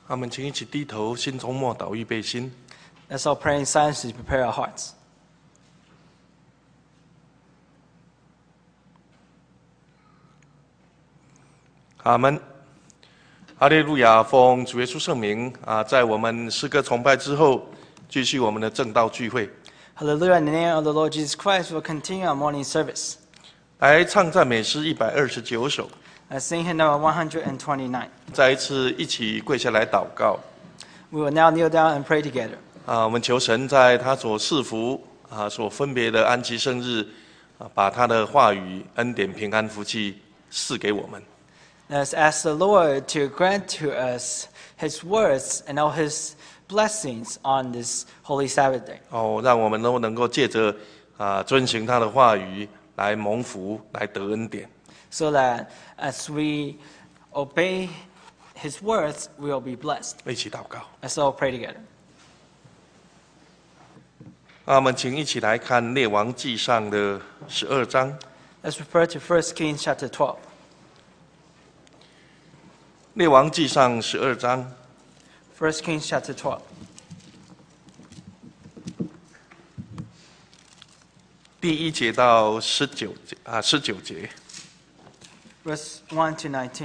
我们请一起低头，心中默祷，预备心。 Let's all pray in silence to prepare our hearts. 阿门。哈利路亚！奉主耶稣圣名在我们诗歌崇拜之后，继续我们的正道聚会。 Hallelujah. In the name of the Lord Jesus Christ, we'll continue our morning service. 来唱赞美诗129首。 Let's sing hymn number 129. 再一次一起跪下来祷告。 We will now kneel down and pray together. 我们求神在他所赐福所分别的安息生日把他的话语、恩典、平安、福气赐给我们。 Let's ask the Lord to grant to us His words and all His blessings on this holy Sabbath day. 让我们都能够借着遵行他的话语来蒙福，来得恩典。 So that as we obey His words, we will be blessed. 一起祷告。 Let's all pray together. 我们请一起来看《列王纪上》的12章。 Let's refer to 1 Kings chapter 12. 《列王纪上》12章。 1 Kings chapter 12. 第1节到19节。 Verse 1 to 19.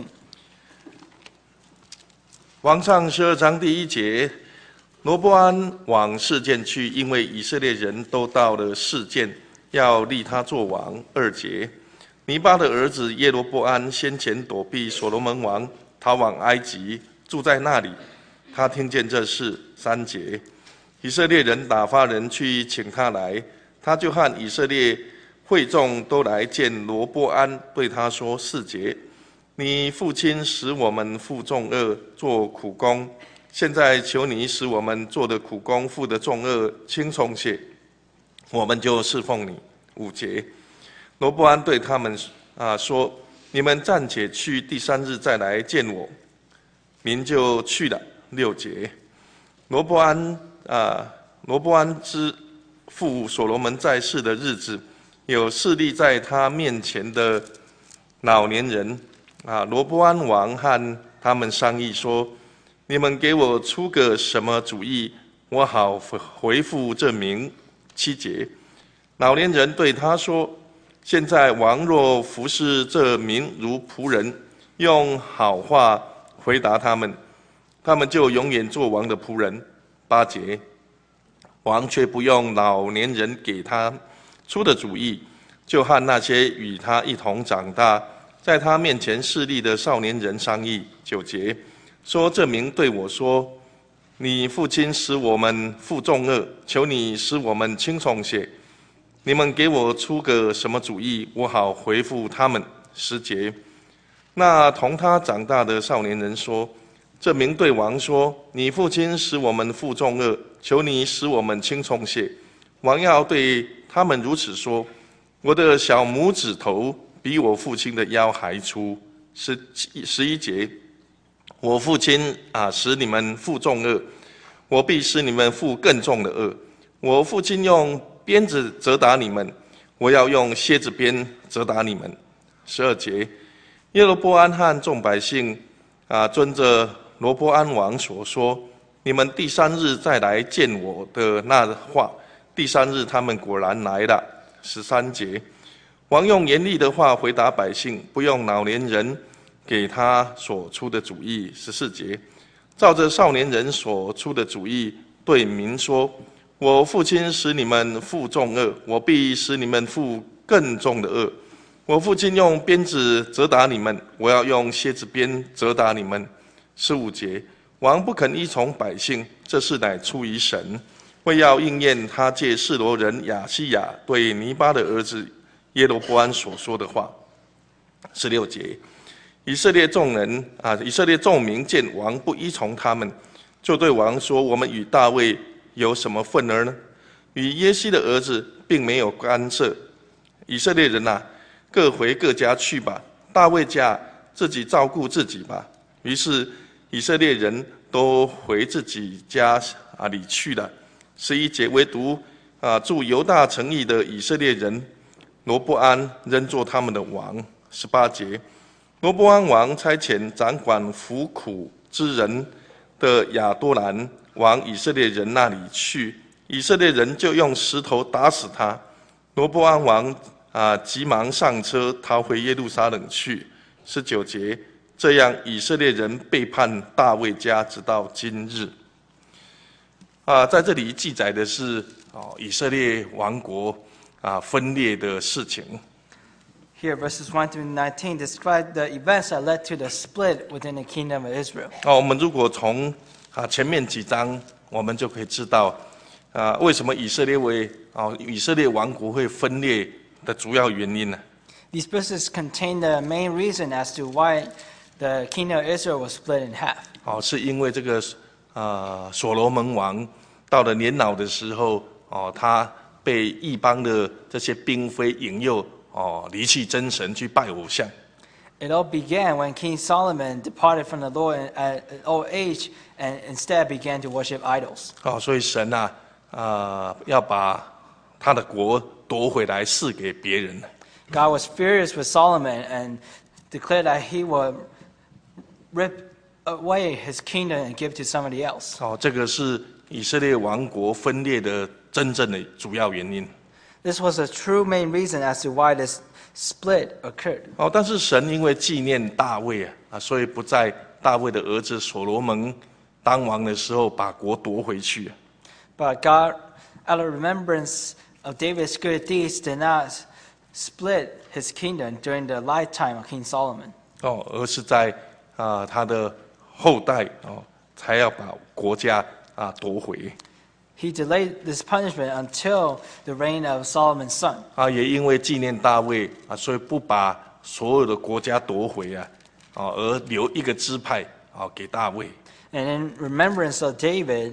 王上12章第1节，罗波安往示剑去，因为以色列人都到了示剑，要立他作王。2节，尼巴的儿子耶罗波安先前躲避所罗门王，逃往埃及，住在那里。他听见这事。3节，以色列人打发人去请他来，他就和以色列会众都来见罗波安，对他说：4节，你父亲使我们负重恶，做苦工，现在求你使我们做的苦工、负的重恶轻松些，我们就侍奉你。5节，罗波安对他们说：你们暂且去，第3日再来见我。民就去了。6节，罗波安之父所罗门在世的日子，有侍立在他面前的老年人罗波安王和他们商议说：你们给我出个什么主意，我好回复这民。7节，老年人对他说：现在王若服侍这民如仆人，用好话回答他们，他们就永远做王的仆人。8节，王却不用老年人给他出的主意，就和那些与他一同长大，在他面前侍立的少年人商议。9节，说这民对我说：你父亲使我们负重恶，求你使我们轻松些。你们给我出个什么主意，我好回复他们。10节，那同他长大的少年人说：这民对王说：你父亲使我们负重恶，求你使我们轻松些。王要对他们如此说：我的小拇指头比我父亲的腰还粗。11节，我父亲使你们负重恶，我必使你们负更重的恶。我父亲用鞭子责打你们，我要用蝎子鞭责打你们。12节，耶罗波安和众百姓遵着罗波安王所说，你们第3日再来见我的那话。第3日他们果然来了。13节，王用严厉的话回答百姓，不用老年人给他所出的主意。14节，照着少年人所出的主意，对民说：我父亲使你们负重恶，我必使你们负更重的恶。我父亲用鞭子责打你们，我要用蝎子鞭责打你们。15节，王不肯依从百姓，这事乃出于神，为要应验他借示罗人亚西亚对尼巴的儿子耶罗波安所说的话。16节，以色列众民见王不依从他们，就对王说：我们与大卫有什么份儿呢？与耶西的儿子并没有干涉。以色列人各回各家去吧，大卫家自己照顾自己吧。于是以色列人都回自己家里去了。11节，唯独住犹大城邑的以色列人罗波安仍做他们的王。18节，罗波安王差遣掌管服苦之人的亚多兰往以色列人那里去，以色列人就用石头打死他。罗波安王急忙上车逃回耶路撒冷去。19节，这样以色列人背叛大卫家，直到今日。在这里记载的是以色列王国分裂的事情。 Here, verses 1 through 19 describe the events that led to the split within the kingdom of Israel. 我们如果从前面几章，我们就可以知道为什么以色列王国会分裂的主要原因呢？ These verses contain the main reason as to why the kingdom of Israel was split in half. 是因为这个所罗门王到了年老的时候，他被异邦的这些嫔妃引诱，离弃真神去拜偶像。 It all began when King Solomon departed from the Lord at old age and instead began to worship idols. 所以神要把他的国夺回来赐给别人。 God was furious with Solomon and declared that he would rip away his kingdom and give to somebody else. 这个是以色列王国分裂的真正的主要原因。 This was a true main reason as to why this split occurred. 但是神因为纪念大卫所以不在大卫的儿子所罗门当王的时候把国夺回去。 But God, out of remembrance of David's good deeds, did not split his kingdom during the lifetime of King Solomon. 而是在他的后代才要把国家夺回。 He delayed this punishment until the reign of Solomon's son. 也因为纪念大卫所以不把所有的国家夺回而留一个支派给大卫。 And in remembrance of David,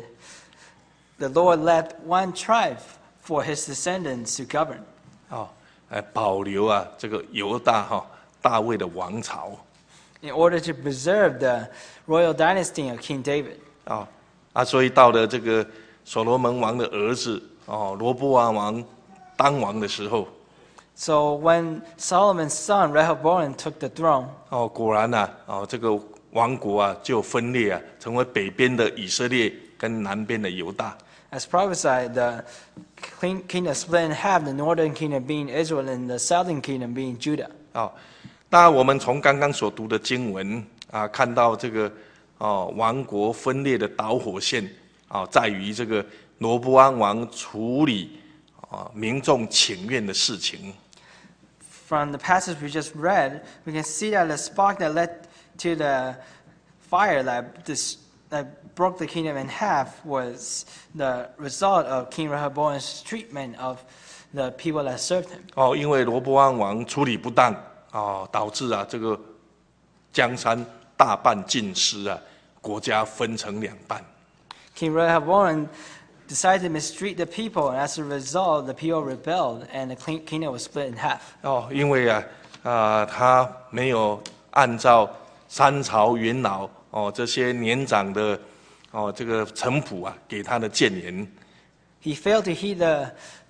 the Lord left one tribe for his descendants to govern. 保留这个犹大大卫的王朝。 In order to preserve the royal dynasty of King David. 所以到了这个所罗门王的儿子罗波安王当王的时候， So when Solomon's son Rehoboam took the throne, 果然这个王国就分裂成为北边的以色列跟南边的犹大。 as prophesied, the kingdom split in half, the northern kingdom being Israel and the southern kingdom being Judah. 那我们从刚刚所读的经文看到这个王国分裂的导火线在于这个罗波安王处理民众请愿的事情。 From the passage we just read, we can see that the spark that led to the fire that broke the kingdom in half was the result of King Rehoboam's treatment of the people that served him. 因为罗波安王处理不当导致这个江山大半尽失国家分成两半。 King Rehoboam decided to mistreat the people, and as a result, the people rebelled, and the kingdom was split in half. 因为他没有按照三朝元老这些年长的这个臣仆给他的谏言。 He failed to heed the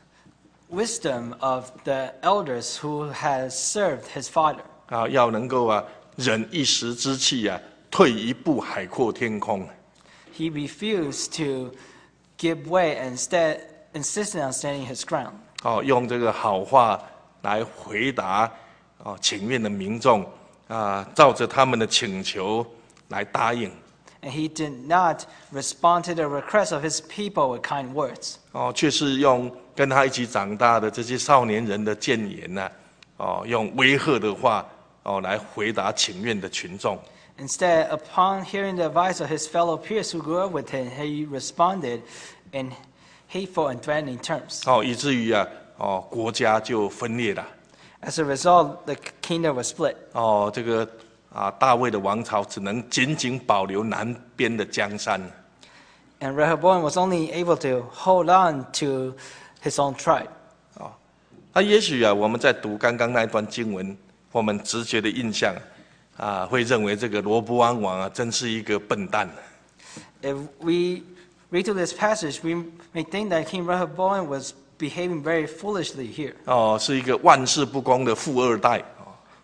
wisdom of the elders who had served his father. 要能够忍一时之气退一步海阔天空。 He refused to give way and instead insisted on standing his ground. 用这个好话来回答请愿的民众照着他们的请求来答应。 And he did not respond to the requests of his people with kind words. 却是用跟他一起长大的这些少年人的谏言用威吓的话来回答请愿的群众。 Instead, upon hearing the advice of his fellow peers who grew up with him, he responded in hateful and threatening terms. 以至于国家就分裂了。 As a result, the kingdom was split. 这个大卫的王朝只能紧紧保留南边的江山。 And Rehoboam was only able to hold on to his own tribe. 也许我们在读刚刚那段经文，我们直觉的印象会认为这个罗波安王真是一个笨蛋。 If we read through this passage, we may think that King Rehoboam was behaving very foolishly here. 是一个玩世不恭的富二代。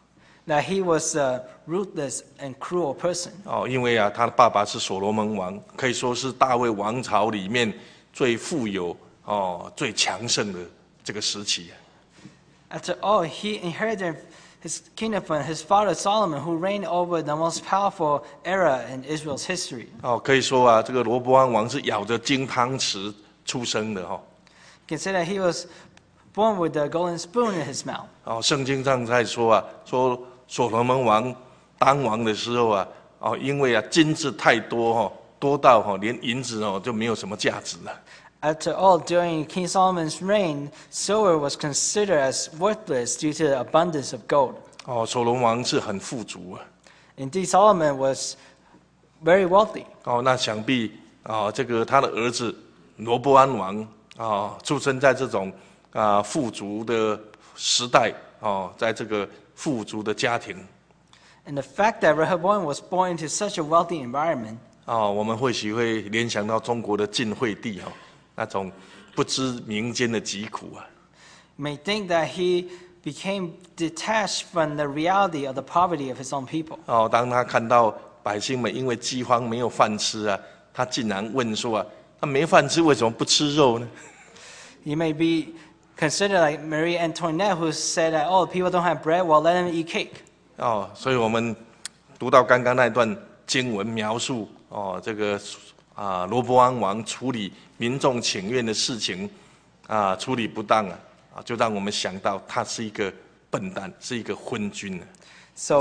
that he was a ruthless and cruel person. 因为他的爸爸是所罗门王，可以说是大卫王朝里面最富有最强盛的这个时期。 After all, he inherited his kingdom from his father Solomon, who reigned over the most powerful era in Israel's history. 可以说这个罗波安王是咬着金汤匙出生的 You can say that he was born with the golden spoon in his mouth. 圣经上在说说所罗门王当王的时候因为金子太多多到连银子就没有什么价值了。 After all, during King Solomon's reign, silver was considered as worthless due to the abundance of gold. 所罗门王是很富足 Indeed, Solomon was very wealthy. 那想必这个他的儿子罗波安王出生在这种富足的时代在这个富足的家庭。 And the fact that Rehoboam was born into such a wealthy environment, 我们或许会联想到中国的晋惠帝那种不知民间的疾苦 you may think that he became detached from the reality of the poverty of his own people. 当他看到百姓们因为饥荒没有饭吃他竟然问说他没饭吃为什么不吃肉呢？ You may be considered like Marie Antoinette, who said that, oh, people don't have bread, well, let them eat cake. 所以我们读到刚刚那段经文描述这个罗波安王处理民众请愿的事情处理不当就让我们想到他是一个笨蛋，是一个昏君。 So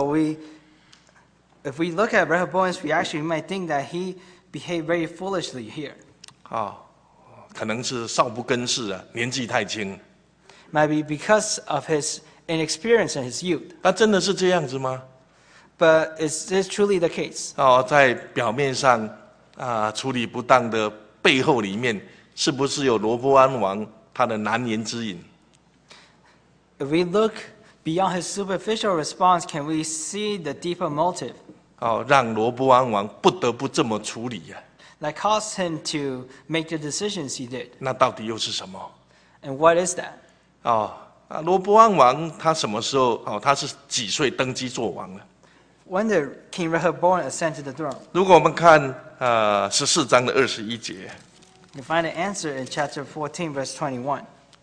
if we look at Rehoboam's reaction, we might think that he behaved very foolishly here. 可能是少不更事年纪太轻。 Might be because of his inexperience in his youth. 那真的是这样子吗？ But is this truly the case? 在表面上处理不当的背后里面，是不是有罗波安王他的难言之隐？ If we look beyond his superficial response, can we see the deeper motive 让罗波安王不得不这么处理 that caused him to make the decisions he did? 那到底又是什么？ And what is that? 罗波安王他什么时候他是几岁登基做王呢？ When did King Rehoboam ascend to the throne? 如果我们看14章的21节， You find the answer in chapter 14, verse 21.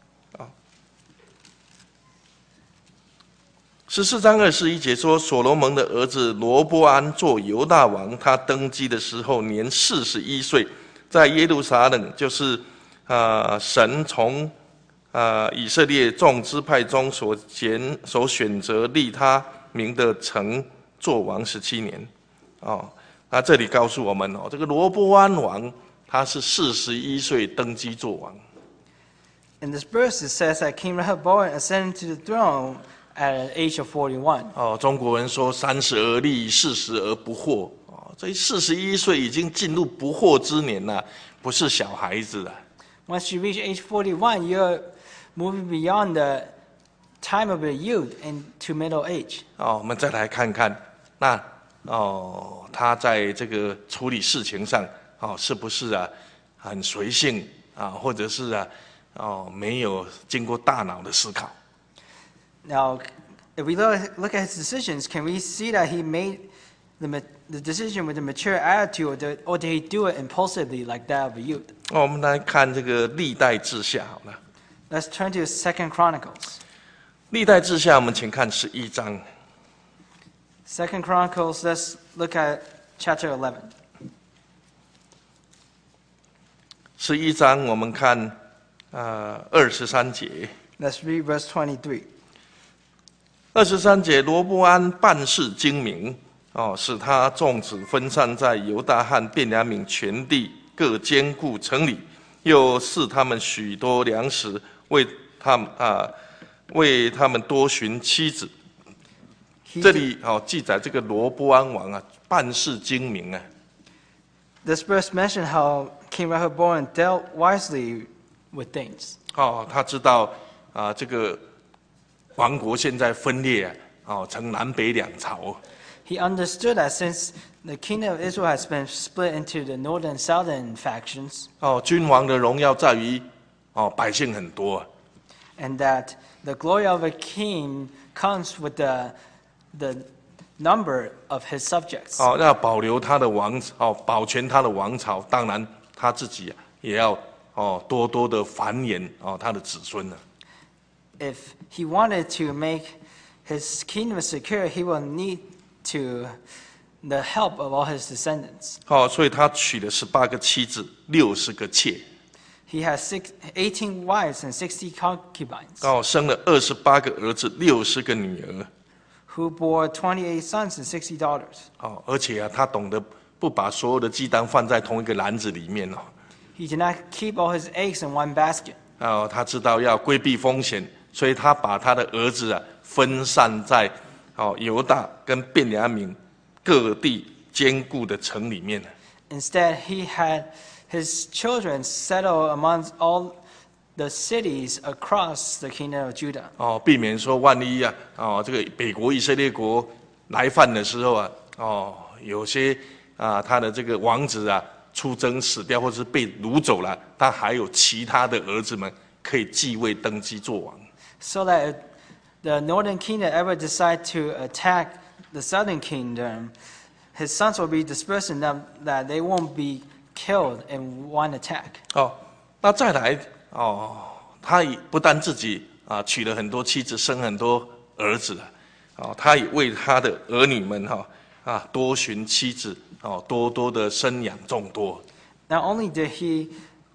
14章21节说，所罗门的儿子罗波安做犹大王，他登基的时候年41岁，在耶路撒冷，就是神从以色列众支派中所选择立他名的城做王17年。那这里告诉我们这个罗波安王他是41岁登基做王。 In this verse, it says that King Rehoboam ascended to the throne at an age of 41. 中国人说30而立，40而不惑。这41岁已经进入不惑之年了，不是小孩子了。 Once you reach age 41, you're moving beyond the time of your youth into middle age. 我们再来看看，那他在这个处理事情上是不是很随性或者是没有经过大脑的思考？ Now, if we look at his decisions, can we see that he made the decision with a mature attitude, or did he do it impulsively like that of a youth? 我们来看这个历代志下好了。 Let's turn to 2 Chronicles. 历代志下，我们请看11章。 2 Chronicles, let's look at chapter 11. 11章我们看23节。 Let's read verse 23. 23节，罗波安办事精明，使他众子分散在犹大和便雅悯全地，各坚固城里，又赐他们许多粮食，为他们多寻妻子。这里记载这个罗波安王办事精明。 This verse mentioned how King Rehoboam dealt wisely with things. 他知道这个王国现在分裂成南北两朝。 He understood that since the kingdom of Israel has been split into the northern and southern factions, 君王的荣耀在于百姓很多。 and that the glory of a king comes with the the number of his subjects. 要保留他的王保全他的王朝，当然他自己也要多多的繁衍他的子孙呢。 If he wanted to make his kingdom secure, he will need the help of all his descendants. 所以他娶了18个妻子，60个妾。 He has 18 wives and 60 concubines. 生了28个儿子，60个女儿。 Who bore 28 sons and 60 daughters. 而且他懂得不把所有的鸡蛋放在同一个篮子里面 He did not keep all his eggs in one basket. 他知道要规避风险，所以他把他的儿子分散在犹大跟便雅悯各地坚固的城里面。 Instead, he had his children settle among all the cities across the kingdom of Judah. 避免说万一这个北国以色列国来犯的时候有些他的这个王子出征死掉，或是被掳走了，他还有其他的儿子们可以继位登基做王。 So that if the northern kingdom ever decide to attack the southern kingdom, his sons will be dispersed enough that they won't be killed in one attack. 那再来他也不但自己娶了很多妻子，生很多儿子他也为他的儿女们多寻妻子多多的生养众多。 Not only did he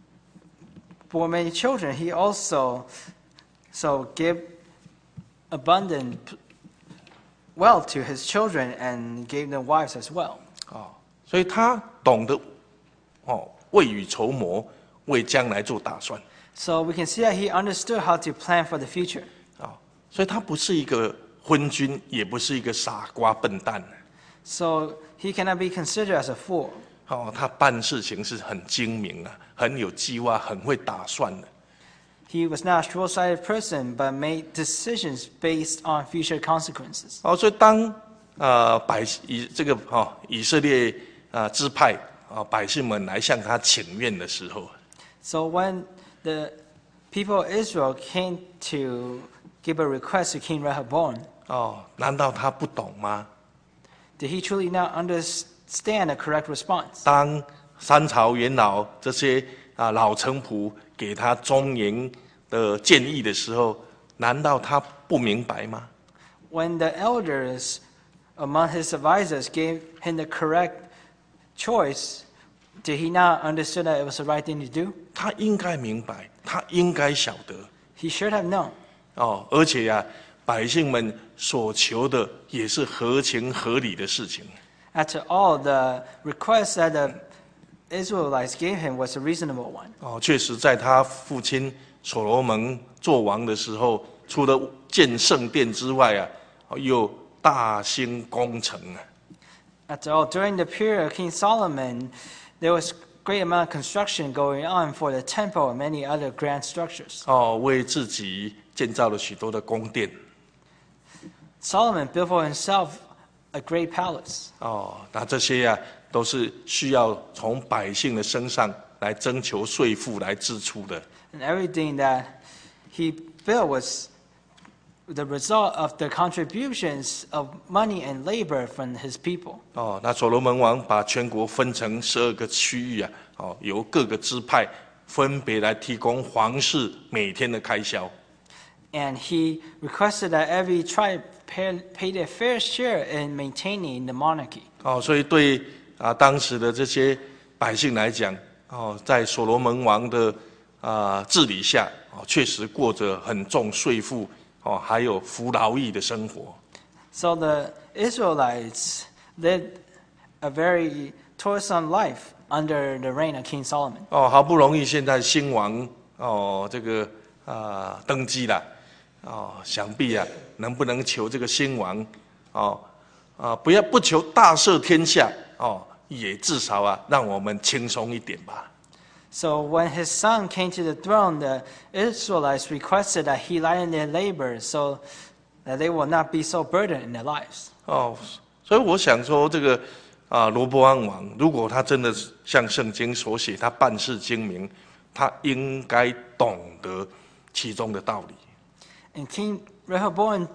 bore many children, he also gave abundant wealth to his children and gave them wives as well. 所以他懂得未雨绸缪，为将来做打算。 So we can see that he understood how to plan for the future. 所以他不是一个昏君，也不是一个傻瓜笨蛋。 So he cannot be considered as a fool. 他办事情是很精明很有计划，很会打算的。 He was not a short-sighted person, but made decisions based on future consequences. 所以当以色列支派百姓们来向他请愿的时候 So when the people of Israel came to give a request to King Rehoboam, 难道他不懂吗？ did he truly not understand the correct response? 当三朝元老这些老臣仆给他忠言的建议的时候，难道他不明白吗？ When the elders among his advisors gave him the correct choice, did he not understand that it was the right thing to do? 他应该明白，他应该晓得。 He should have known. 而且百姓们所求的也是合情合理的事情。 After all, the request that the Israelites gave him was a reasonable one. 确实在他父亲所罗门做王的时候，除了建圣殿之外又大兴工程 After all, during the period of King Solomon, there was great amount of construction going on for the temple and many other grand structures. 为自己建造了许多的宫殿。 Solomon built for himself a great palace. 那这些都是需要从百姓的身上来征求税赋来支出的。 And everything that he built was the result of the contributions of money and labor from his people. 那所罗门王把全国分成12个区域由各个支派分别来提供皇室每天的开销。 And he requested that every tribe pay their fair share in maintaining the monarchy. 所以对当时的这些百姓来讲在所罗门王的治理下确实过着很重税赋还有服劳役的生活。 So the Israelites lived a very toilsome life under the reign of King Solomon. 好不容易现在新王这个登基了想必能不能求这个新王不求大赦天下也至少让我们轻松一点吧。 So when his son came to the throne, the Israelites requested that he lighten their labor so that they will not be so burdened in their lives. 所以我想说这个罗波安王，如果他真的像圣经所写，他办事精明，他应该懂得其中的道理。 And King Rehoboam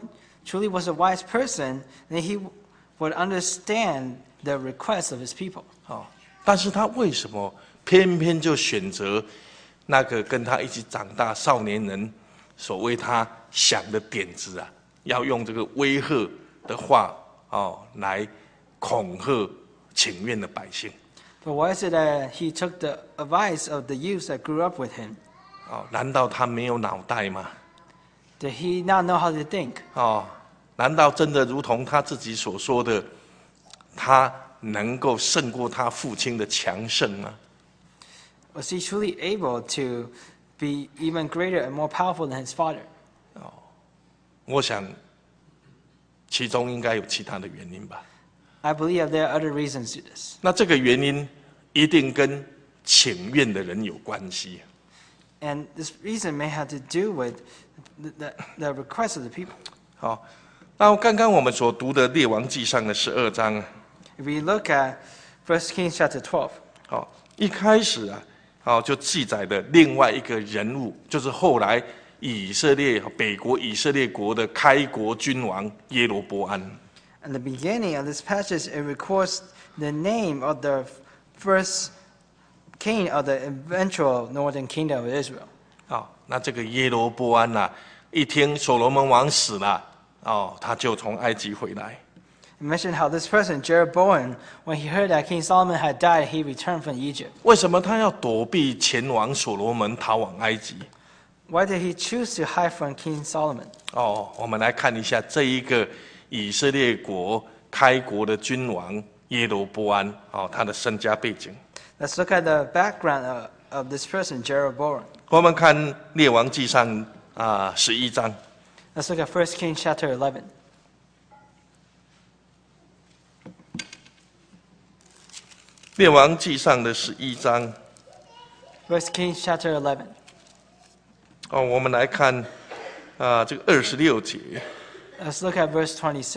truly was a wise person, then he would understand the requests of his people. 哦，但是他为什么偏偏就选择那个跟他一起长大少年人所为他想的点子啊？要用这个威吓的话来恐吓请愿的百姓。 But why is it that he took the advice of the youths that grew up with him? 难道他没有脑袋吗？ Did he not know how to think? 难道真的如同他自己所说的，他能够胜过他父亲的强盛吗？ Was he truly able to be even greater and more powerful than his father? 我想，其中应该有其他的原因吧。 I believe there are other reasons to this. 那这个原因一定跟请愿的人有关系。 And this reason may have to do with the request of the people. 好，那刚刚我们所读的《列王纪上》的12章， If we look at 1 Kings chapter 12, 一开始就记载了另外一个人物，就是后来北国以色列国的开国君王耶罗波安。 in the beginning of this passage, it records the name of the first king of the eventual northern kingdom of Israel. 那这个耶罗波安一听所罗门王死了，他就从埃及回来。 It mentioned how this person, Jeroboam, when he heard that King Solomon had died, he returned from Egypt. 为什么他要躲避前往所罗门，逃往埃及？ Why did he choose to hide from King Solomon? 我们来看一下这一个以色列国开国的君王耶罗波安，他的身家背景。 Let's look at the background of this person, Jeroboam. 我们看列王纪上11章。 Let's look at 1 Kings chapter 11. 列王纪上的11章。 1 Kings chapter 11. 我们来看这个26节。 Let's look at verse 26.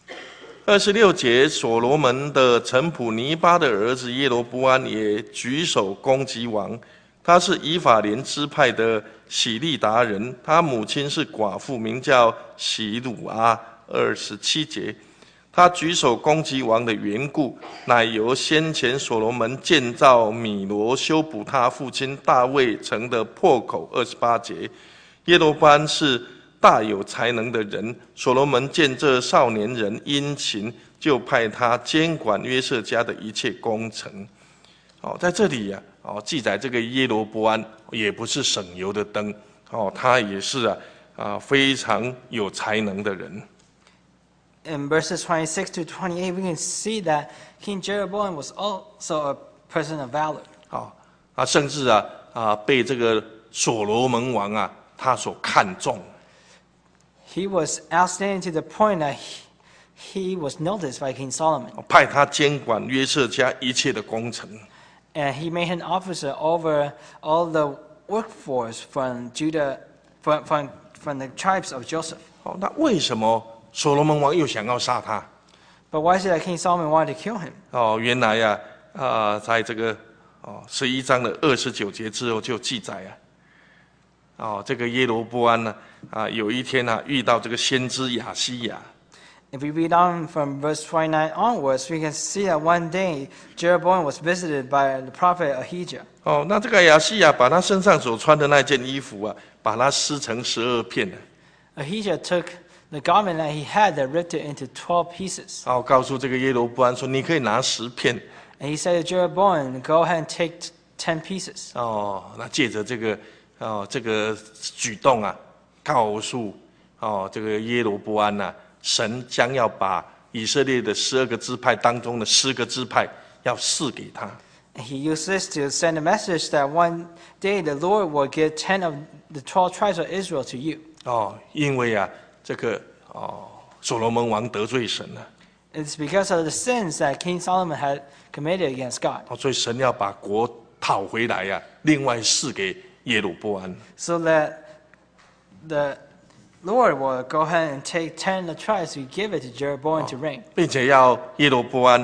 26节，所罗门的臣仆尼巴的儿子耶罗波安也举手攻击王。他是以法莲支派的喜利达人，他母亲是寡妇，名叫喜鲁阿。27节，他举手攻击王的缘故，乃由先前所罗门建造米罗，修补他父亲大卫城的破口。28节，耶罗波安是大有才能的人，所罗门见这少年人殷勤，就派他监管约瑟家的一切工程。在这里记载这个耶罗波安也不是省油的灯，他也是非常有才能的人。 In verses 26 to 28, we can see that King Jeroboam was also a person of valor. 甚至被这个所罗门王他所看重。 He was outstanding to the point that he was noticed by King Solomon. 派他监管约瑟家一切的工程。 And he made an officer over all the workforce from Judah, from the tribes of Joseph. 那为什么所罗门王又想要杀他？ But why is it that King Solomon wanted to kill him? 原来在这个11章的29节之后就记载这个耶罗波安有一天遇到这个先知亚西亚。 If we read on from verse 29 onwards, we can see that one day Jeroboam was visited by the prophet Ahijah. 那这个亚西亚把他身上所穿的那件衣服把它撕成12片。 Ahijah took the garment that he had that ripped it into 12 pieces. 告诉这个耶罗波安说：“你可以拿10片。” And he said to Jeroboam, go ahead and take 10 pieces. 那借着这个举动告诉这个耶罗波安神将要把以色列的12个支派当中的10个支派要赐给他。 And he used this to send a message that one day the Lord will give 10 of the 12 tribes of Israel to you. 因为这个所罗门王得罪神了。 It's because of the sins that King Solomon had committed against God. 所以神要把国讨回来另外赐给耶罗波安。 So that the Lord will go ahead and take 10 of the tribes to give it to Jeroboam to reign. 并且要耶罗波安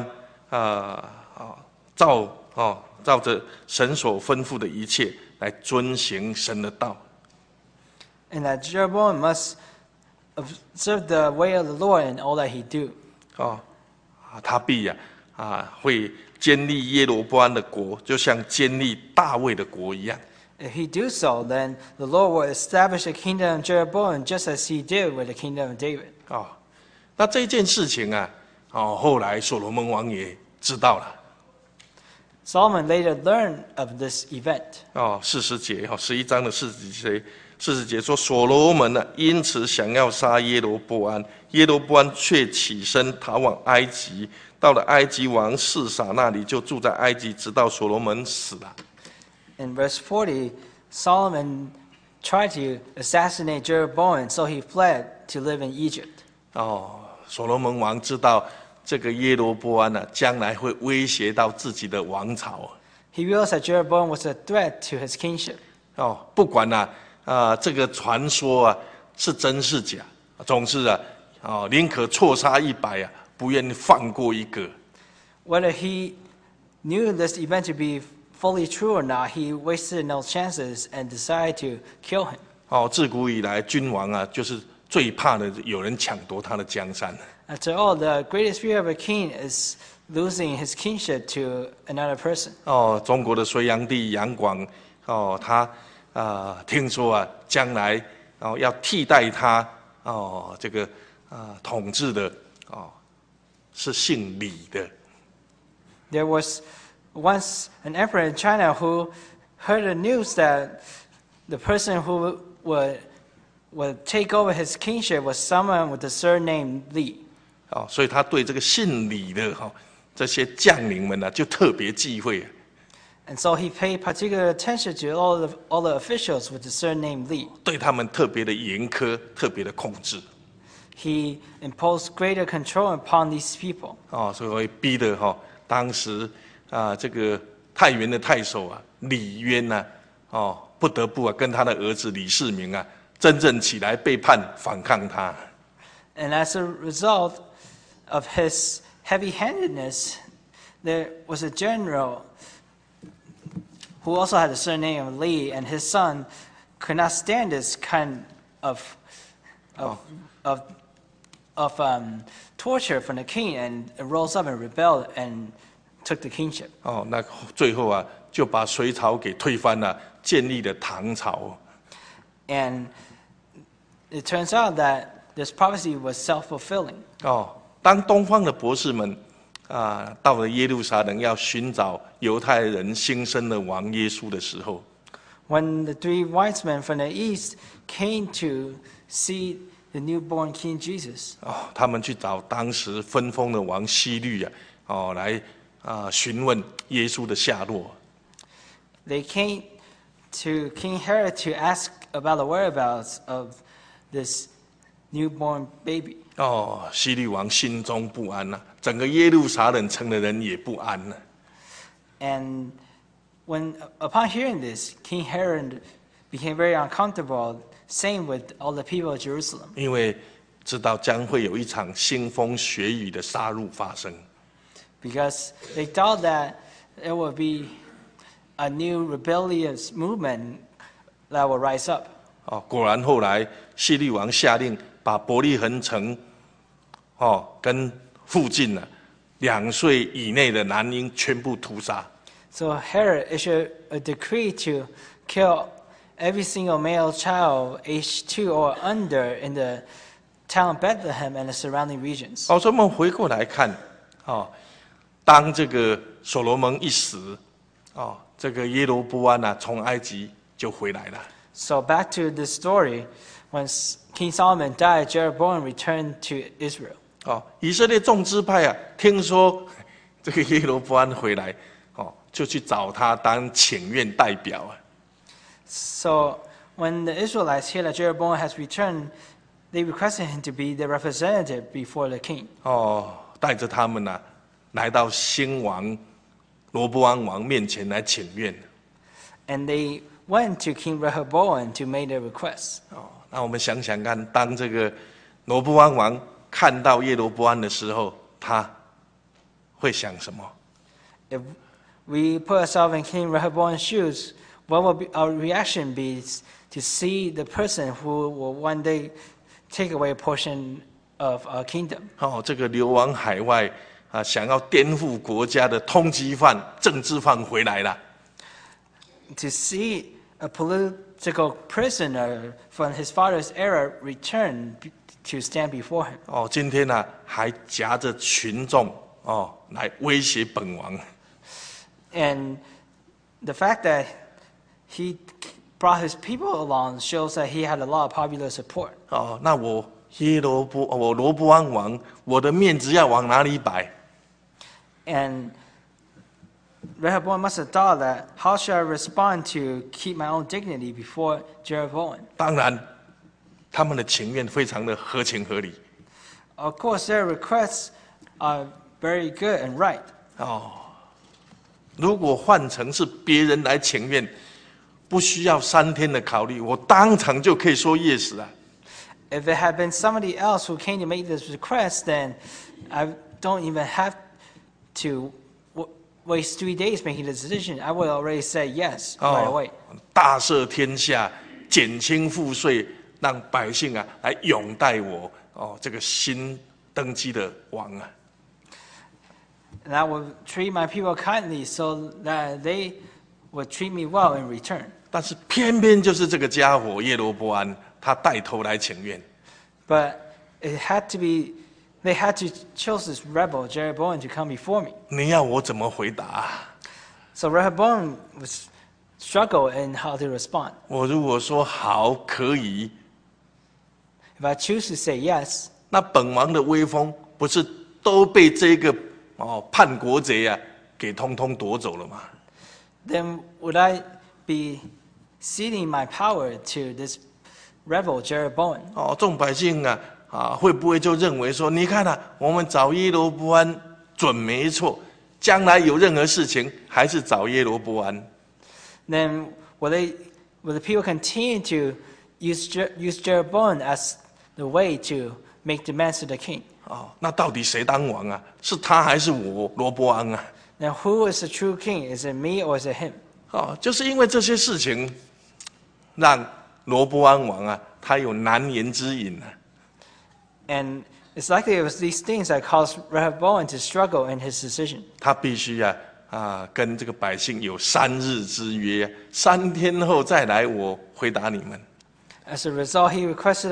照着神所吩咐的一切来遵行神的道。 And that Jeroboam must observe the way of the Lord in all that he do. 他必会建立耶罗波安的国，就像建立大卫的国一样。 If he do so, then the Lord will establish the kingdom of Jeroboam just as he did with the kingdom of David. 那这件事情后来所罗门王也知道了。 Solomon later learned of this event. 40节11章的40节说，所罗门因此想要杀耶罗波安，耶罗波安却起身逃往埃及，到了埃及王示撒那里，就住在埃及，直到所罗门死了。 In verse 40, Solomon tried to assassinate Jeroboam, so he fled to live in Egypt. 所罗门王知道这个耶罗波安将来会威胁到自己的王朝。 He realized that Jeroboam was a threat to his kingship. 不管这个传说是真是假，总是宁可错杀100不愿放过一个。 Whether he knew this event to be fully true or not, he wasted no chances and decided to kill him. 自古以来，君王就是最怕的有人抢夺他的江山。 After all, the greatest fear of a king is losing his kingship to another person. 中国的隋炀帝杨广，他听说将来要替代他这个统治的是姓李的。 There was once an emperor in China who heard the news that the person who would take over his kingship was someone with the surname Li. 所以他对这个姓李的这些将领们就特别忌讳。 And so he paid particular attention to all the officials with the surname Li. 对他们特别的严苛，特别的控制。 He imposed greater control upon these people. 所以会逼得当时这个太原的太守李渊不得不跟他的儿子李世民真正起来背叛反抗他。 And as a result of his heavy-handedness, there was a general who also had the surname of Li, and his son could not stand this kind of torture from the king, and rose up and rebelled and took the kingship. 那最后就把隋朝给推翻了，建立了唐朝。 And it turns out that this prophecy was self-fulfilling. 当东方的博士们到了耶路撒冷要寻找犹太人新生的王耶稣的时候， When the 3 wise men from the east came to see the newborn King Jesus, 他们去找当时分封的王希律来询问耶稣的下落。 they came to King Herod to ask about the whereabouts of this newborn baby. 希律王心中不安整个耶路撒冷城的人也不安 And upon hearing this, King Herod became very uncomfortable. Same with all the people of Jerusalem. 因为知道将会有一场腥风血雨的杀戮发生。 Because they thought that there would be a new rebellious movement that will rise up. 果然后来希律王下令把伯利恒城跟附近2岁以内的男婴全部屠杀。 So Herod issued a decree to kill every single male child aged 2 or under in the town of Bethlehem and the surrounding regions. 所以我们回过来看当这个所罗门一死这个耶罗波安从埃及就回来了。 So back to this story, when King Solomon died, Jeroboam returned to Israel. 以色列众支派听说这个耶罗波安回来就去找他当请愿代表。 So when the Israelites hear that Jeroboam has returned, they requested him to be the representative before the king. 带着他们来到新王罗波安王面前来请愿。 And they went to King Rehoboam to make their request. 那我们想想看，当这个罗波安王看到耶罗波安的时候，他会想什么？ If we put ourselves in King Rehoboam's shoes, what will our reaction be to see the person who will one day take away a portion of our kingdom. 哦，这个流亡海外啊，想要颠覆国家的通缉犯、政治犯回来了。 To see a political prisoner from his father's era return to stand before him. 哦，今天呢、还夹着群众哦来威胁本王。 And the fact that he brought his people along shows that he had a lot of popular support. 哦，那我罗波安王，我的面子要往哪里摆？ And Rehoboam must have thought that, how should I respond to keep my own dignity before Jeroboam? 当然，他们的情愿非常的合情合理。 Of course, their requests are very good and right. 哦，如果换成是别人来请愿，不需要3天的考虑，我当场就可以说 yes 啊。 If it had been somebody else who came to make this request, then I don't even have to waste 3 days making the decision. I would already say yes right away. 大赦天下，减轻赋税，让百姓啊来拥戴我哦，这个新登基的王啊。 And I would treat my people kindly so that they would treat me well in return. 但是偏偏就是这个家伙耶罗波安，他带头来请愿。 But it had to be, they had to choose this rebel, Jeroboam, to come before me. 你要我怎么回答啊？ So Rehoboam was struggle in how to respond. 我如果说好可以， If I choose to say yes, 那本王的威风不是都被这个叛国贼啊给通通夺走了吗？ then would I be ceding my power to this rebel Jeroboam? 众百姓会不会就认为说，你看我们找耶罗波安准没错，将来有任何事情还是找耶罗波安？ Then will the people continue to use Jeroboam as the way to make demands to the king? 那到底谁当王啊？是他还是我罗波安啊？ Now who is the true king? Is it me or is it him? 就是因为这些事情，让罗波安王他有难言之隐啊。 And it's likely it was these things that caused Rehoboam to struggle in his decision. 他必须跟这个百姓有3日之约，3天后再来，我回答你们。 As a result, he requested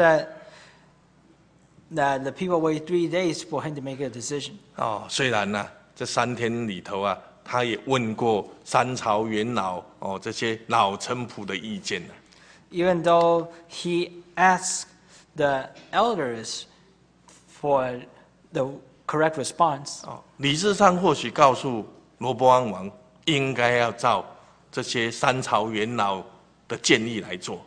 that the people wait 3 days for him to make a decision. 虽然这3天里头他也问过3朝元老这些老臣仆的意见 Even though he asked the elders for the correct response. 理智上或许告诉罗波安王，应该要照这些3朝元老的建议来做。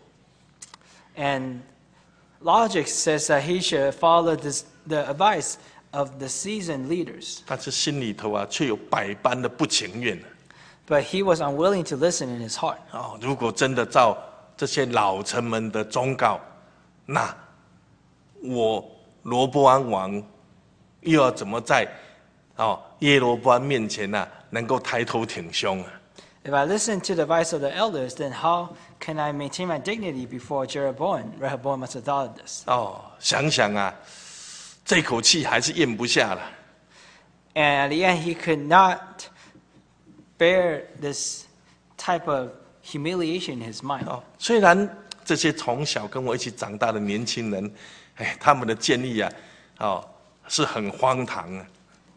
And logic says that he should follow the advice of the seasoned leaders. 但是心里头却有百般的不情愿 But he was unwilling to listen in his heart. 如果真的照这些老臣们的忠告，那我罗波安王又要怎么在耶罗波安面前能够抬头挺胸啊？ If I listen to the advice of the elders, then how can I maintain my dignity before Jeroboam? Rehoboam must have thought of this. 想想这口气还是咽不下了。 And at the end, he could not bear this type of humiliation in his mind. 虽然这些从小跟我一起长大的年轻人，他们的建议是很荒唐啊。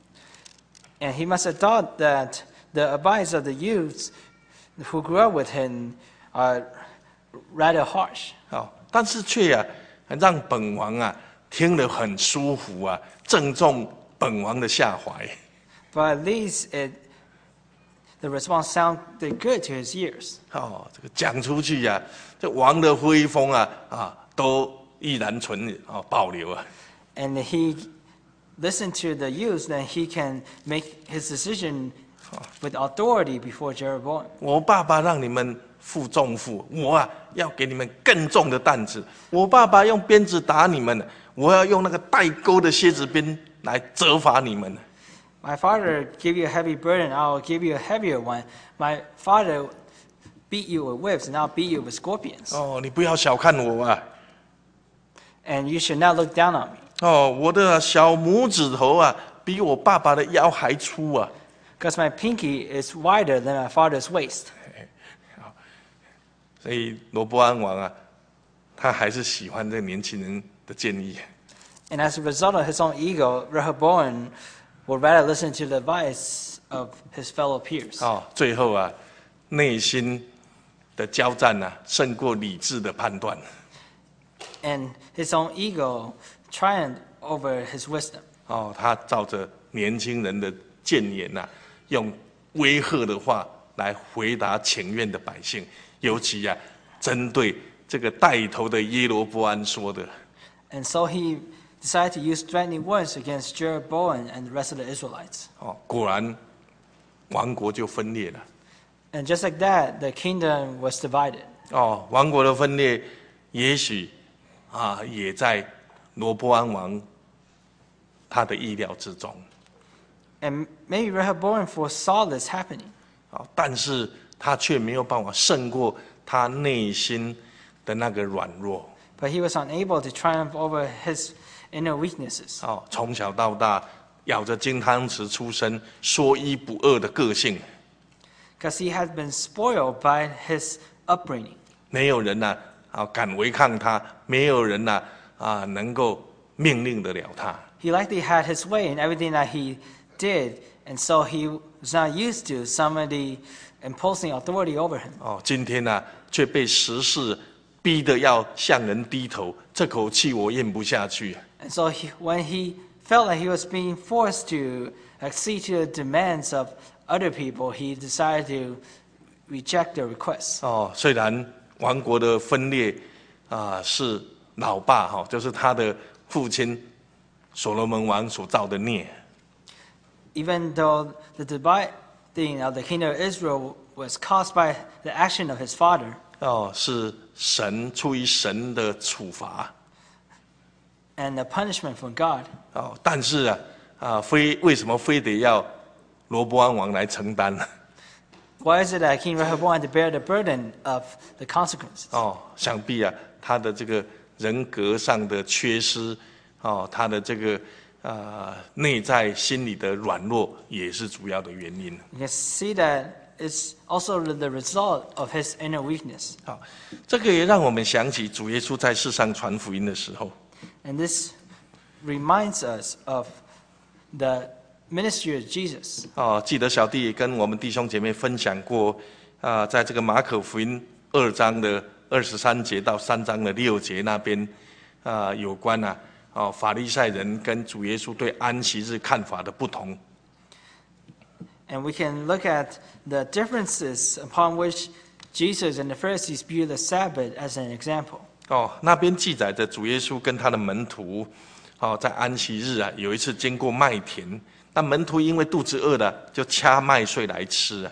And he must have thought that the advice of the youths who grew up with him are rather harsh. 但是却让本王听了很舒服正中本王的下怀。 But at least the response sounded good to his ears. 这个讲出去这王的威风都依然保留啊。 And he listened to the youths, then he can make his decision with authority before Jeroboam. 我爸爸让你们负重负，我要给你们更重的担子。我爸爸用鞭子打你们，我要用那个带钩的蝎子鞭来责罚你们。 My father gave you a heavy burden, I'll give you a heavier one. My father beat you with whips, and I'll beat you with scorpions. 你不要小看我 and you should not look down on me. 哦，我的小拇指头啊，比我爸爸的腰还粗啊。 Because my pinky is wider than my father's waist. 所以罗波安王啊，他还是喜欢这个年轻人的建议。 And as a result of his own ego, Rehoboam would rather listen to the advice of his fellow peers. 哦，最后啊，内心的交战啊，胜过理智的判断。 And his own ego triumphed over his wisdom. 哦，他照着年轻人的谏言呐、用威吓的话来回答请愿的百姓，尤其啊，针对这个带头的耶罗波安说的。 And so he decided to use threatening words against Jeroboam and the rest of the Israelites. 哦，果然王国就分裂了。 And just like that, the kingdom was divided. 哦，王国的分裂，也许啊，也在罗波安王他的意料之中。 And maybe Rehoboam foresaw this happening. 啊，但是他却没有办法胜过他内心的那个软弱。 But he was unable to triumph over his inner weaknesses. 哦，从小到大咬着金汤匙出生，说一不二的个性， Because he had been spoiled by his upbringing. 没有人呐敢违抗他，没有人呐能够命令得了他。 He likely had his way in everything that he did, and so he was not used to somebody imposing authority over him. 哦，今天呢、却被时事逼得要向人低头，这口气我咽不下去。 And so when he felt like he was being forced to accede to the demands of other people, he decided to reject their requests. 哦，虽然王国的分裂是老爸就是他的父亲所罗门王所造的孽。 Even though the dividing of the kingdom of Israel was caused by the action of his father, 哦，是神出于神的处罚。 and the punishment from God. 哦，但是为什么非得要罗波安王来承担呢？ Why is it that King Rehoboam had to bear the burden of the consequences? 哦，想必他的这个人格上的缺失，哦，他的这个内在心理的软弱也是主要的原因。 You can see that it's also the result of his inner weakness. 好，这个也让我们想起主耶稣在世上传福音的时候， And this reminds us of the ministry of Jesus. 哦，记得小弟也跟我们弟兄姐妹分享过，在这个马可福音2章的23节到3章的6节那边，有关法利赛人跟主耶稣对安息日看法的不同。 And we can look at the differences upon which Jesus and the Pharisees view the Sabbath as an example. 哦，那边记载着主耶稣跟他的门徒，在安息日有一次经过麦田，那门徒因为肚子饿了，就掐麦穗来吃。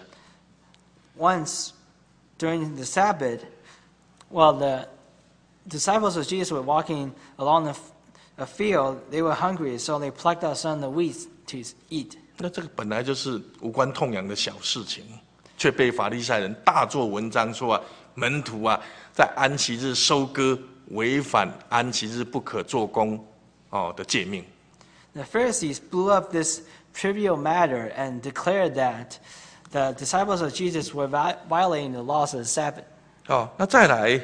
Once, during the Sabbath, while the disciples of Jesus were walking along a field, they were hungry, so they plucked out some of the wheat to eat. 那这个本来就是无关痛痒的小事情，却被法利赛人大做文章说门徒在安息日收割，违反安息日不可做工的诫命。 The Pharisees blew up this trivial matter and declared that the disciples of Jesus were violating the laws of the Sabbath. 那再来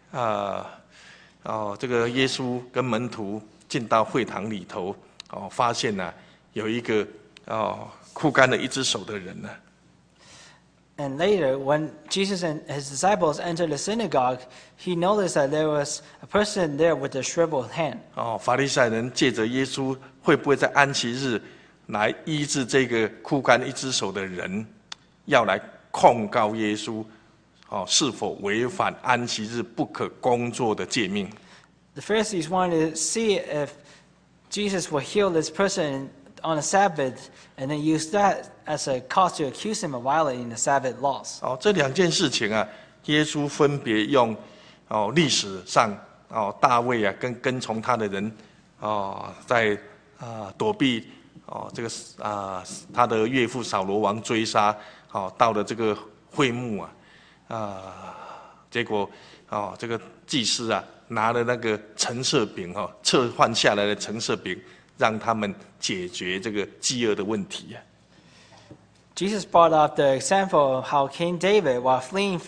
这个耶稣跟门徒进到会堂里头，发现有一个枯干了一只手的人呢。 And later, when Jesus and his disciples entered the synagogue, he noticed that there was a person there with a shriveled hand. 法利赛人借着耶稣会不会在安息日来医治这个枯干一只手的人，要来控告耶稣，是否违反安息日不可工作的诫命？ The Pharisees wanted to see if Jesus would heal this person on a Sabbath and then use that as a cause to accuse him of violating the Sabbath laws. 这两件事情耶稣分别用历史上大卫跟从他的人在躲避这个他的岳父扫罗王追杀到了这个会幕结果这个祭司啊拿了那个橙色饼撤换下来的橙色饼，让他们解决这个饥饿的问题啊。 Jesus brought up the example of how King David, while fleeing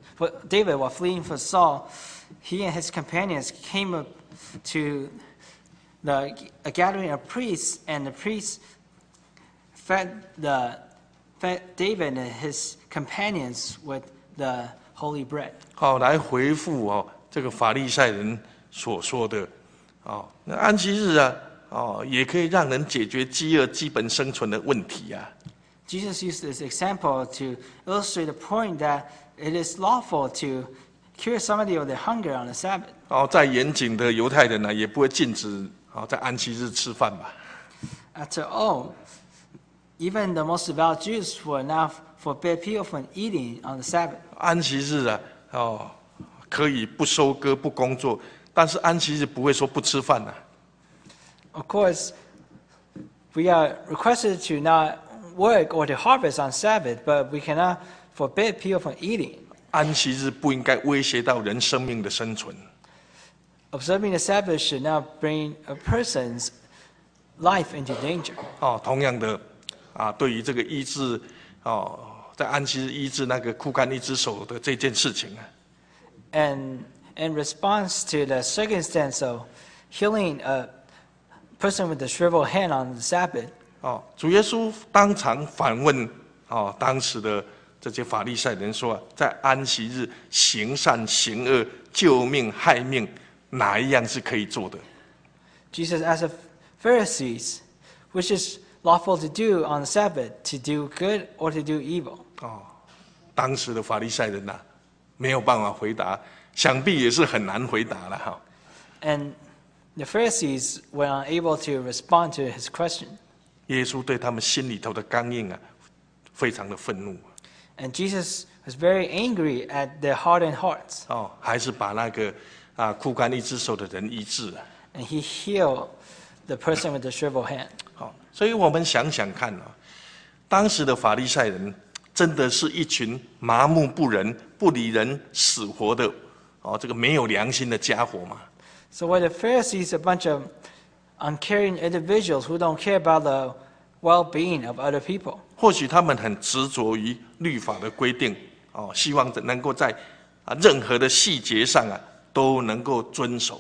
for Saul, he and his companions came up to a gathering of priests, and the priests fed David and his companions with the holy bread. 来回复这个法利赛人所说的那安息日啊也可以让人解决饥饿基本生存的问题啊。 Jesus used this example to illustrate the point that it is lawful to cure somebody of their hunger on the Sabbath. 再严谨的犹太人呢，也不会禁止在安息日吃饭吧。 After all, even the most devout Jews will not forbid people from eating on the Sabbath. 安息日啊可以不收割不工作，但是安息日不会说不吃饭啊。 Of course, we are requested to not work or to harvest on Sabbath, but we cannot forbid people from eating. 安息日不应该威胁到人生命的生存。 Observing the Sabbath should not bring a person's life into danger. 同样的对于这个医治在安息日医治那个枯干一只手的这件事情啊。 And in response to the circumstance of healing a person with a shriveled hand on the Sabbath, 主耶稣当场反问当时的这些法利赛人说在安息日行善行恶救命害命，哪一样是可以做的？ Jesus asked the Pharisees, which is lawful to do on the Sabbath, to do good or to do evil? 当时的法利赛人没有办法回答，想必也是很难回答了 And the Pharisees were unable to respond to his question. 耶稣对他们心里头的刚硬非常的愤怒。 And Jesus was very angry at their hardened hearts. 还是把那个枯干一只手的人医治了。 And he healed the person with the shriveled hand. 所以我们想想看当时的法利赛人真的是一群麻木不仁、不理人死活的这个没有良心的家伙吗？ So were the Pharisees a bunch of uncaring individuals who don't care about the well-being of other people? 或许他们很执着于律法的规定希望能够在任何的细节上都能够遵守。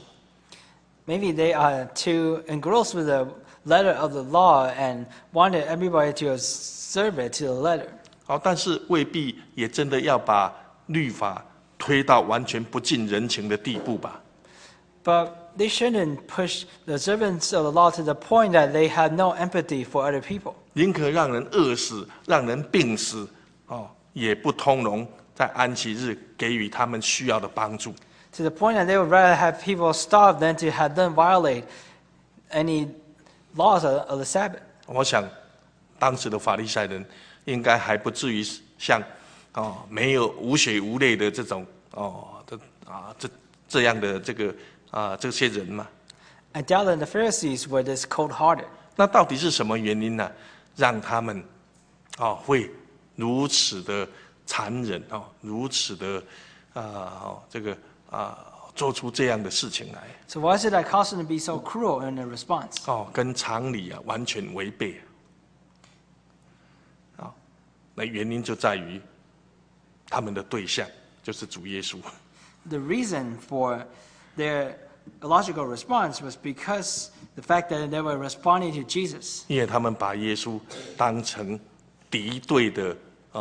Maybe they are too engrossed with the letter of the law and wanted everybody to observe it to the letter. 但是未必也真的要把律法推到完全不近人情的地步吧。 But they shouldn't push the observance of the law to the point that they have no empathy for other people. 宁可让人饿死，让人病死也不通融在安息日给予他们需要的帮助。 To the point that they would rather have people starve than to have them violate any laws of the Sabbath. 我想当时的法利赛人应该还不至于像没有无血无泪的这种这样的这些人嘛。 I doubt that the Pharisees were this cold-hearted. 那到底是什么原因呢？让他们会如此的残忍如此的做出这样的事情来。 So why is it that caused them to be so cruel in their response? 跟常理完全违背。那原因就在于他们的对象就是主耶稣。 The reason for their illogical response was because the fact that they were responding to Jesus. 因为他们把耶稣当成敌对的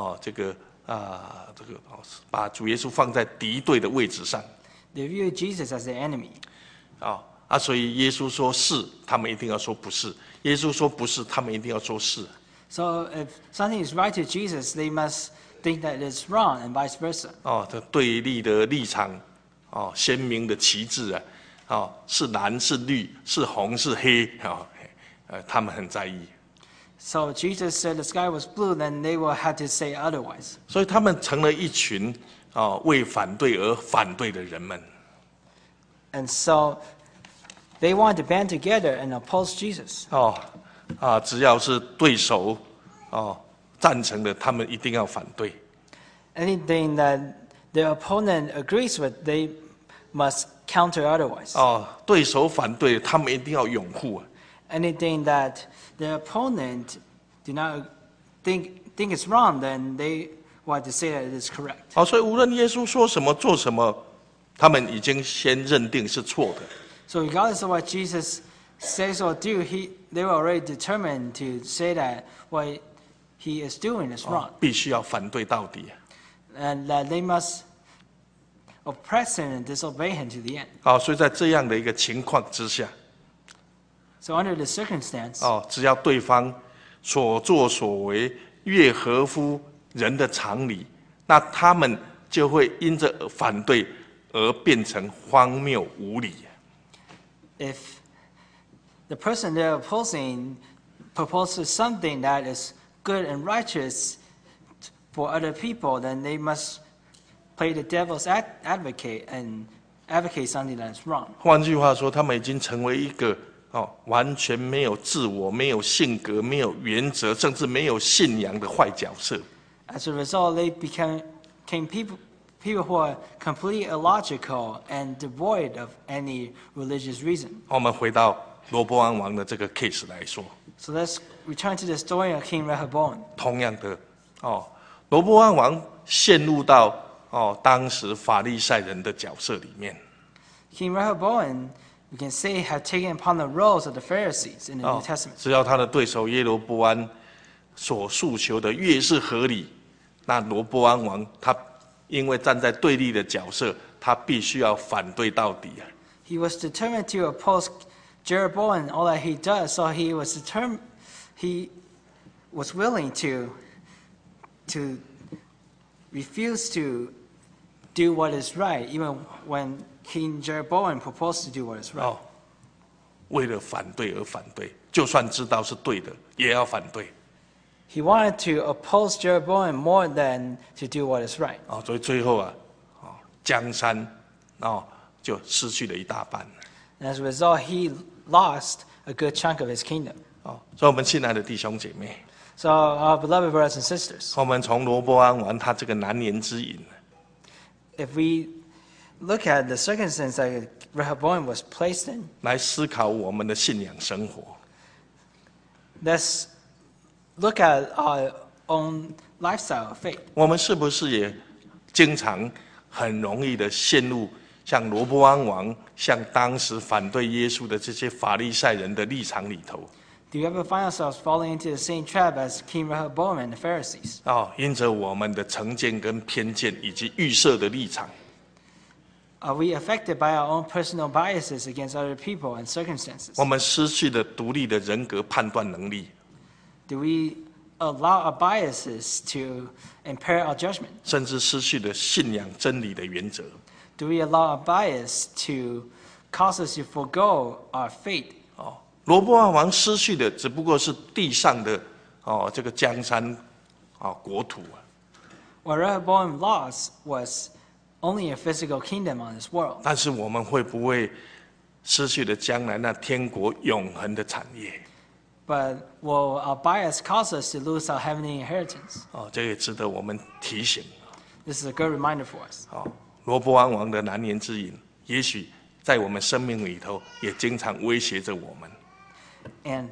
把主耶稣放在敌对的位置上。 They viewed Jesus as their enemy. 所以耶稣说是，他们一定要说不是；耶稣说不是，他们一定要说是。 So if something is right to Jesus, they must think that it's wrong, and vice versa. 这对立的立场鲜明的旗帜是蓝是绿是红是黑他们很在意。 So if Jesus said the sky was blue, then they will have to say otherwise. 所以他们成了一群为反对而反对的人们。 And so they wanted to band together and oppose Jesus. 只要是对手赞成的，他们一定要反对。 Anything that their opponent agrees with, they must counter otherwise. 对手反对，他们一定要拥护啊。 Anything that the opponent do not think is wrong, then they want to say that it is correct. 所以无论耶稣说什么做什么，他们已经先认定是错的。 So regardless of what Jesus says or do, they were already determined to say that what he is doing is wrong, 必须要反对到底。 and that they must oppress him and disobey him to the end. 所以在这样的一个情况之下， So under the circumstance, 只要对方所作所为越合乎人的常理，那他们就会因着反对而变成荒谬无理。 if the person they're opposing proposes something that is good and righteous for other people, then they must play the devil's advocate and advocate something that is wrong. 换句话说，他们已经成为一个完全没有自我、没有性格、没有原则，甚至没有信仰的坏角色。 As a result, they became people who are completely illogical and devoid of any religious reason. 我们回到罗波安王的这个 case 来说， So let's return to the story of King Rehoboam. 同样的，罗波安王陷入到当时法利赛人的角色里面。 King Rehoboam, we can say, had taken upon the roles of the Pharisees in the New Testament. 只要他的对手耶罗波安所诉求的越是合理，那罗波安王他因为站在对立的角色，他必须要反对到底啊。 He was determined to oppose Jeroboam all that he does, so he was willing to refuse to do what is right, even when King Jeroboam proposed to do what is right. 为了反对而反对，就算知道是对的，也要反对。 He wanted to oppose Jeroboam more than to do what is right. 所以最后江山就失去了一大半。 And as a result, he lost a good chunk of his kingdom. 所以我们亲爱的弟兄姐妹， So, our beloved brothers and sisters, 我们从罗波安王他这个难言之隐， if we look at the circumstance that Rehoboam was placed in, 来思考我们的信仰生活。 let's look at our own lifestyle of faith. 我们是不是也经常很容易的陷入像罗波安王、像当时反对耶稣的这些法利赛人的立场里头？ Do you ever find ourselves falling into the same trap as King Rehoboam and the Pharisees? 因着我们的成见跟偏见以及预设的立场， Are we affected by our own personal biases against other people and circumstances? 我们失去了独立的人格判断能力， Do we allow our biases to impair our judgment? 甚至失去了信仰真理的原则。 Do we allow our bias to cause us to forego our faith? 罗波安王失去的只不过是地上的这个江山国土啊。 What Rehoboam lost was only a physical kingdom on this world. 但是我们会不会失去了将来那天国永恒的产业？ But will our bias cause us to lose our heavenly inheritance? 这也值得我们提醒。 This is a good reminder for us. 罗波安王的难言之隐，也许在我们生命里头也经常威胁着我们。 And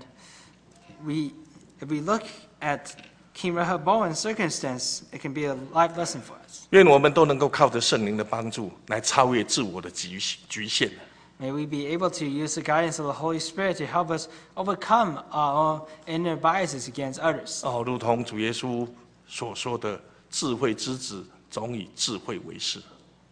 if we look at King Rehoboam's circumstance, it can be a life lesson for us. 愿我们都能够靠着圣灵的帮助，来超越自我的局限。 May we be able to use the guidance of the Holy Spirit to help us overcome our own inner biases against others. 如同主耶稣所说的：“智慧之子总以智慧为事。”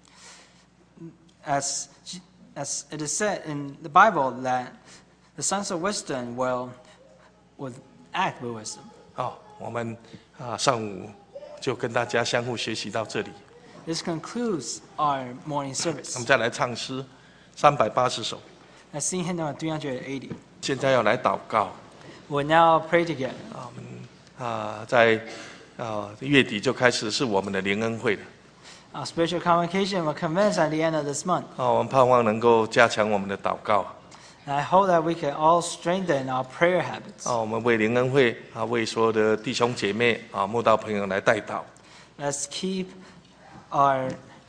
As it is said in the Bible that the sons of wisdom will act with wisdom. 我们上午就跟大家相互学习到这里。 This concludes our morning 我 service. 们再来唱诗380首。 Let's sing hymn number 380. 现在要来祷告。 We'll now pray together. 在月底就开始是我们的联恩会了。 Our spiritual convocation will commence at the end of this month. 我们盼望能够加强我们的祷告。 And I hope that we can all strengthen our prayer habits. 我们为联恩会为所有的弟兄姐妹慕道朋友来代祷。 Let's keep our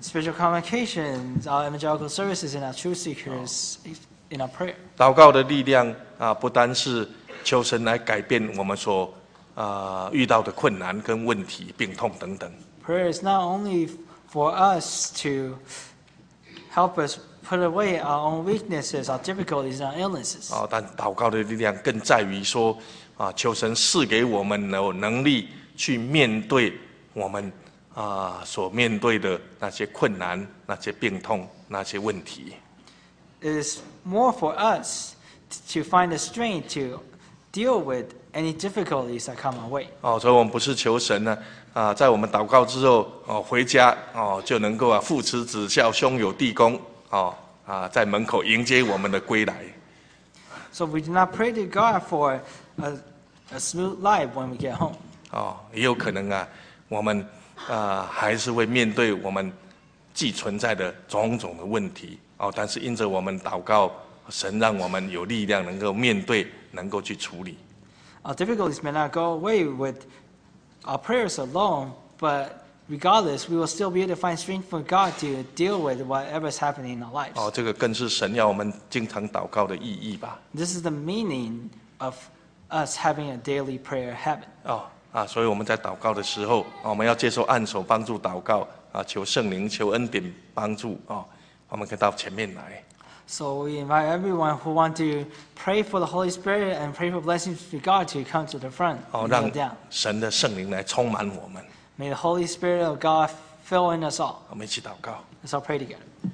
spiritual communications, our evangelical services, and our truth seekers in our prayer. 祷告的力量不单是求神来改变我们所遇到的困难跟问题、病痛等等。 Prayer is not only for us to help us put away our own weaknesses, our difficulties, and our illnesses. 但祷告的力量更在于说求神赐给我们有能力去面对我们所面对的那些困难、那些病痛、那些问题。 It is more for us to find the strength to deal with any difficulties that come our way. 所以我们不是求神呢在我们祷告之后回家就能够父慈子孝、兄友弟恭在门口迎接我们的归来。 So we do not pray to God for a smooth life when we get home. 也有可能我们还是会面对我们既存在的种种的问题但是因着我们祷告，神让我们有力量能够面对，能够去处理。 Our difficulties may not go away with our prayers alone, but regardless, we will still be able to find strength from God to deal with whatever is happening in our lives. 这个更是神要我们经常祷告的意义吧。 This is the meaning of us having a daily prayer habit. 所以我们在祷告的时候我们要接受按手帮助祷告求圣灵、求恩典帮助我们可以到前面来。 So we invite everyone who want to pray for the Holy Spirit and pray for blessings from God to come to the front. 让神的圣灵来充满我们。 May the Holy Spirit of God fill in us all. 我们一起祷告。 Let's all pray together.